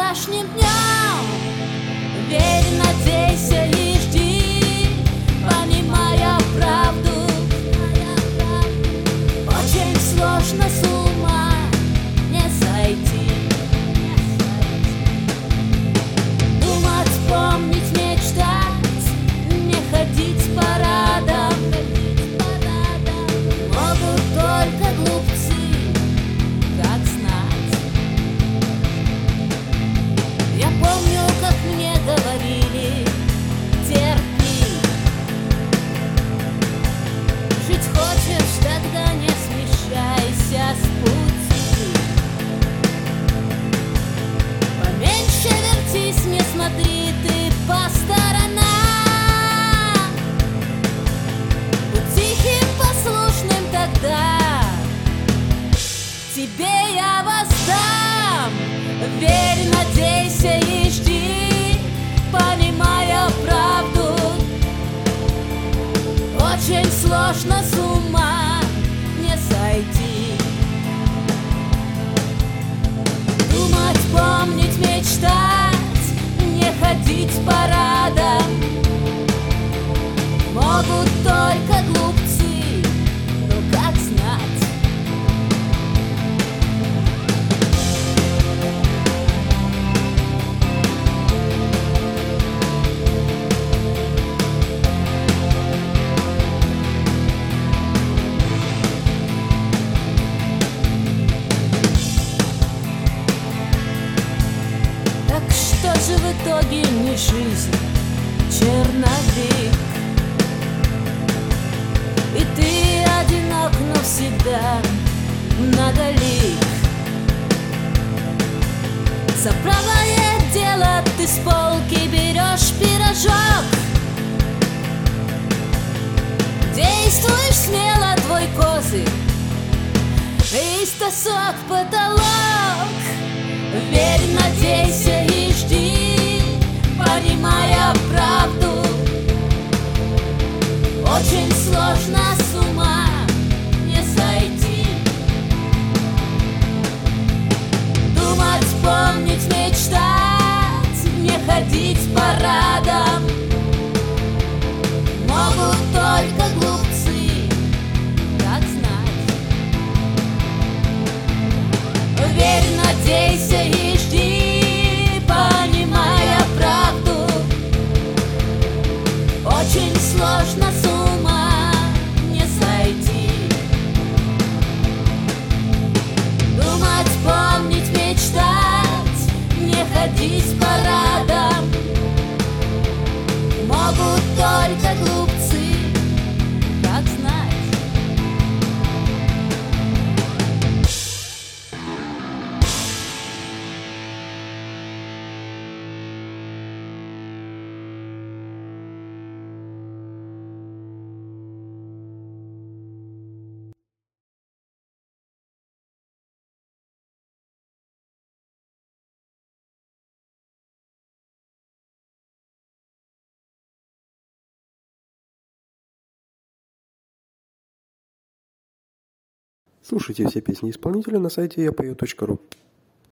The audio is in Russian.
вчерашним днем. Верь, надейся и жди, понимая правду. Очень сложно с ума не сойти. Думать, помнить, мечтать, не ходить парадом. Могут только глупцы, как знать. Я помню, как мне говорили: терпи. Жить хочешь, тогда не смещайся с пути. Поменьше вертись, не смотри ты по сторонам. Будь тихим, послушным, тогда тебе я воздам. Верь, надейся и жди, понимая правду. Очень сложно с ума не сойти. Думать, помнить, мечтать, не ходить парадом. Могут только глупцы, но как знать. Так что же в итоге не жизнь, черновик? И ты одинок навсегда, многолик. За правое дело ты с полки берешь пирожок. Действуешь смело, твой козырь, весь тосок потолок. Верь, надейся и жди, понимая правду. Очень сложно с ума не сойти. Думать, помнить, мечтать, не ходить парадом. Могут только глупцы, как знать. Верь, надейся и жди, понимая правду. Очень сложно с ума не сойти. Думать, помнить, мечтать, не ходить парадом. Могут только глупцы, как знать. Слушайте все песни исполнителя на сайте yapою.ru.